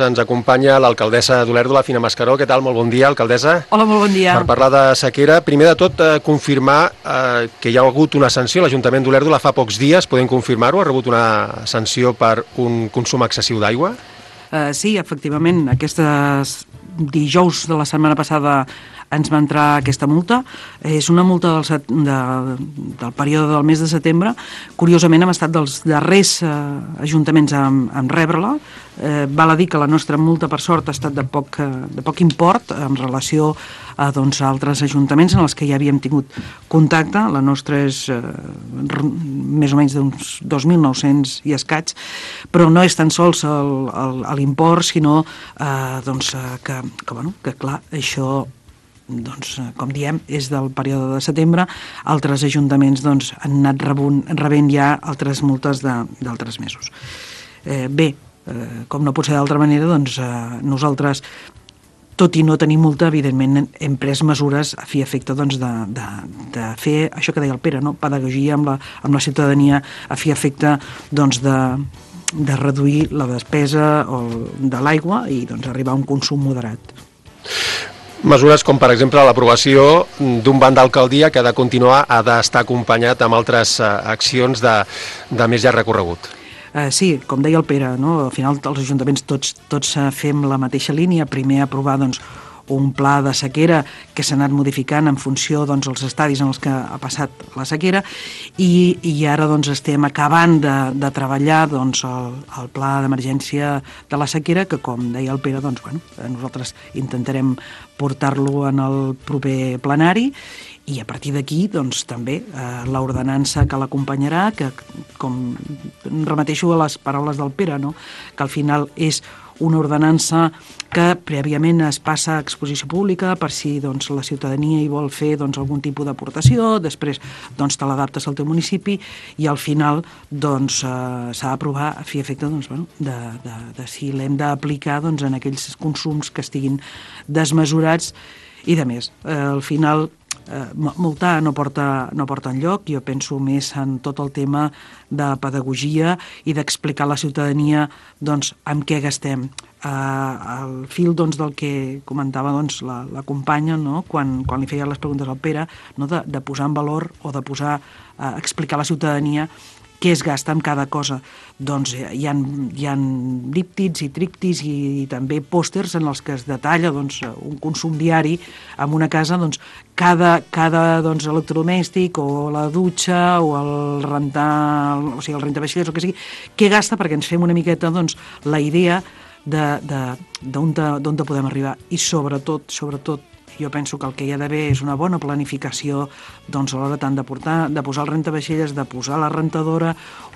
Ens acompanya l'alcaldessa d'Olèrdola, Fina Mascaró. Què tal? Molt bon dia, alcaldessa. Hola, molt bon dia. Per parlar de sequera, primer de tot, confirmar que hi ha hagut una sanció. L'Ajuntament d'Olèrdola fa pocs dies, podem confirmar-ho, ha rebut una sanció per un consum excessiu d'aigua? Sí, efectivament, aquestes dijous de la setmana passada ens va entrar aquesta multa. És una multa del període del mes de setembre. Curiosament, hem estat dels darrers ajuntaments en rebre-la. Val a dir que la nostra multa, per sort, ha estat de poc import en relació a altres ajuntaments en els que ja havíem tingut contacte. La nostra és més o menys d'uns 2.900 i escaig, però no és tan sols l'import, sinó que clar, això com diem, és del període de setembre. Altres ajuntaments han anat rebent ja altres multes d'altres mesos. Com no pot ser d'altra manera, nosaltres, tot i no tenir multa, evidentment hem pres mesures a fi i efecte de fer això que deia el Pere, pedagogia amb la ciutadania, a fi i efecte de reduir la despesa de l'aigua i arribar a un consum moderat. Mesures com, per exemple, l'aprovació d'un banc d'alcaldia que ha de continuar, ha d'estar acompanyat amb altres accions de més llarg recorregut. Sí, com deia el Pere, al final els ajuntaments tots fem la mateixa línia. Primer aprovar un pla de sequera que s'ha anat modificant en funció dels estadis en els que ha passat la sequera i ara estem acabant de treballar el pla d'emergència de la sequera que, com deia el Pere, nosaltres intentarem portar-lo en el proper plenari i a partir d'aquí també l'ordenança que l'acompanyarà, que com remeteixo a les paraules del Pere, que al final és una ordenança que prèviament es passa a exposició pública per si la ciutadania hi vol fer algun tipus d'aportació, després te l'adaptes al teu municipi i al final s'ha d'aprovar a fi i efecte de si l'hem d'aplicar en aquells consums que estiguin desmesurats i de més. Al final multar no porta enlloc. Jo penso més en tot el tema de pedagogia i d'explicar a la ciutadania amb què gastem. Al fil del que comentava la companya quan li feia les preguntes al Pere, de posar en valor o de explicar a la ciutadania què es gasta en cada cosa. Hi ha díptics i tríptics i també pòsters en els que es detalla un consum diari en una casa, cada electrodomèstic o la dutxa o el rentavaixelles o que sigui, què gasta perquè ens fem una miqueta la idea d'on podem arribar. I sobretot, jo penso que el que hi ha d'haver és una bona planificació a l'hora tant de posar el rentavaixelles, de posar la rentadora o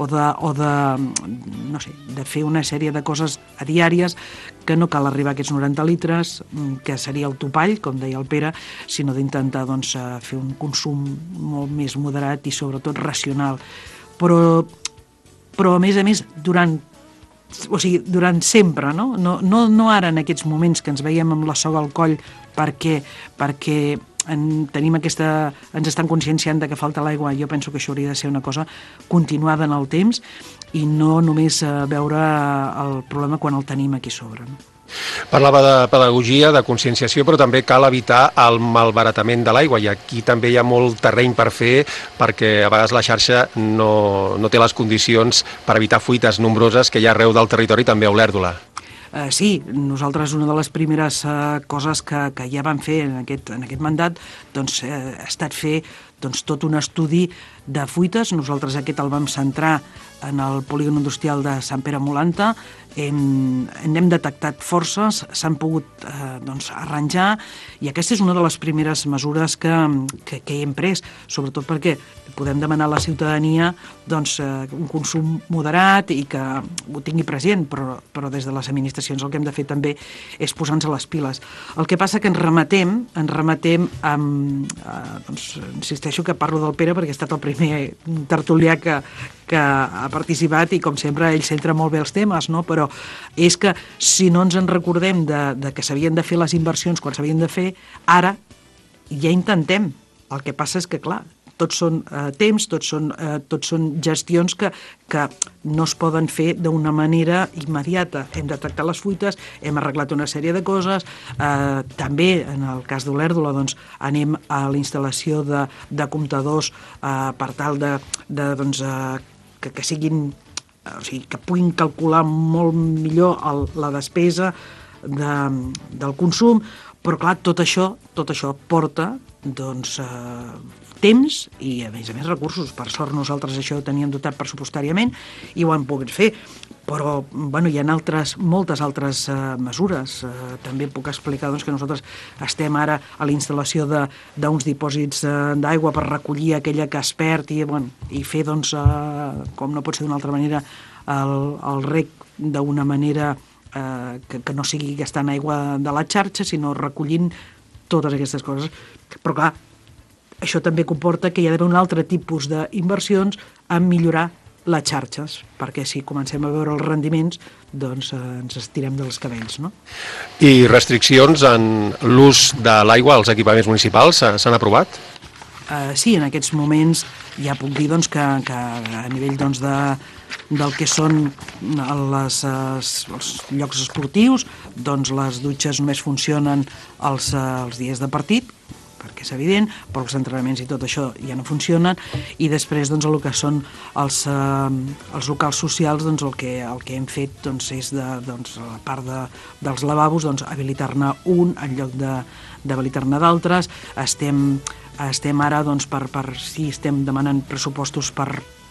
de fer una sèrie de coses diàries que no cal arribar a aquests 90 litres, que seria el topall, com deia el Pere, sinó d'intentar fer un consum molt més moderat i sobretot racional. Però a més, durant sempre, no ara en aquests moments que ens veiem amb la soga al coll perquè ens estan conscienciant de que falta l'aigua. Jo penso que això hauria de ser una cosa continuada en el temps i no només veure el problema quan el tenim aquí sobre. Parlava de pedagogia, de conscienciació, però també cal evitar el malbaratament de l'aigua i aquí també hi ha molt terreny per fer perquè a vegades la xarxa no té les condicions per evitar fuites nombroses que hi ha arreu del territori, també a Olèrdola. Sí, nosaltres una de les primeres coses que ja vam fer en aquest mandat ha estat fer tot un estudi de fuites. Nosaltres aquest el vam centrar en el polígon industrial de Sant Pere Molanta. N'hem detectat forces, s'han pogut arranjar i aquesta és una de les primeres mesures que hem pres, sobretot perquè podem demanar a la ciutadania un consum moderat i que ho tingui present, però des de les administracions el que hem de fer també és posar-nos a les piles. El que passa que ens remetem amb... insisteixo que parlo del Pere perquè ha estat el primer tertulià que ha participat i com sempre ell centra molt bé els temes, però és que si no ens en recordem de que s'havien de fer les inversions quan s'havien de fer, ara ja intentem. El que passa és que, clar, tots són temps, tots són gestions que no es poden fer d'una manera immediata. Hem detectat les fuites, hem arreglat una sèrie de coses, també en el cas d'Olèrdola doncs, anem a la instal·lació de comptadors per tal que siguin, o sigui, que puguin calcular molt millor la despesa del consum, però clar, tot això porta doncs, temps i a més recursos. Per sort nosaltres això ho teníem dotat pressupostàriament i ho hem pogut fer, però bueno, hi ha moltes altres mesures. També puc explicar doncs, que nosaltres estem ara a la instal·lació d'uns dipòsits d'aigua per recollir aquella que es perd i fer, doncs, com no pot ser d'una altra manera, el rec d'una manera que no sigui gastant aigua de la xarxa, sinó recollint totes aquestes coses. Però clar, això també comporta que hi ha d'haver un altre tipus d'inversions en millorar les xarxes, perquè si comencem a veure els rendiments, doncs ens estirem dels cabells, no? I restriccions en l'ús de l'aigua als equipaments municipals s'han aprovat? Sí, en aquests moments ja puc dir doncs, que a nivell doncs, del que són els llocs esportius, doncs les dutxes només funcionen els dies de partit, perquè és evident, però els entrenaments i tot això ja no funcionen, i després doncs, el que són els locals socials, doncs, el que hem fet doncs, és doncs, a la part dels lavabos doncs, habilitar-ne un en lloc d'habilitar-ne d'altres. Estem ara, doncs, si estem demanant pressupostos per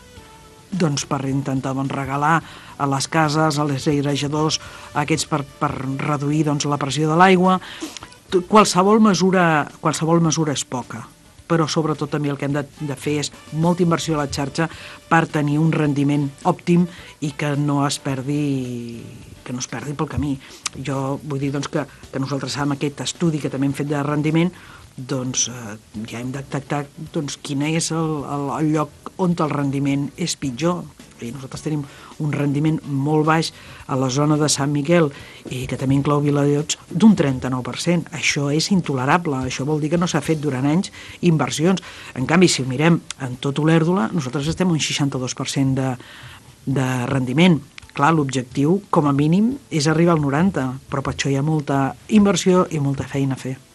intentar regalar a les cases, als airejadors, aquests per reduir doncs, la pressió de l'aigua. Qualsevol mesura és poca, però sobretot també el que hem de fer és molta inversió a la xarxa per tenir un rendiment òptim i que no es perdi pel camí. Jo vull dir doncs, que nosaltres amb aquest estudi que també hem fet de rendiment doncs ja hem detectat doncs, quin és el lloc on el rendiment és pitjor. I nosaltres tenim un rendiment molt baix a la zona de Sant Miquel i que també inclou Viladiots d'un 39%. Això és intolerable. Això vol dir que no s'ha fet durant anys inversions. En canvi, si ho mirem en tot Olèrdola, nosaltres estem un 62% de rendiment. Clar, l'objectiu, com a mínim, és arribar al 90%, però per això hi ha molta inversió i molta feina a fer.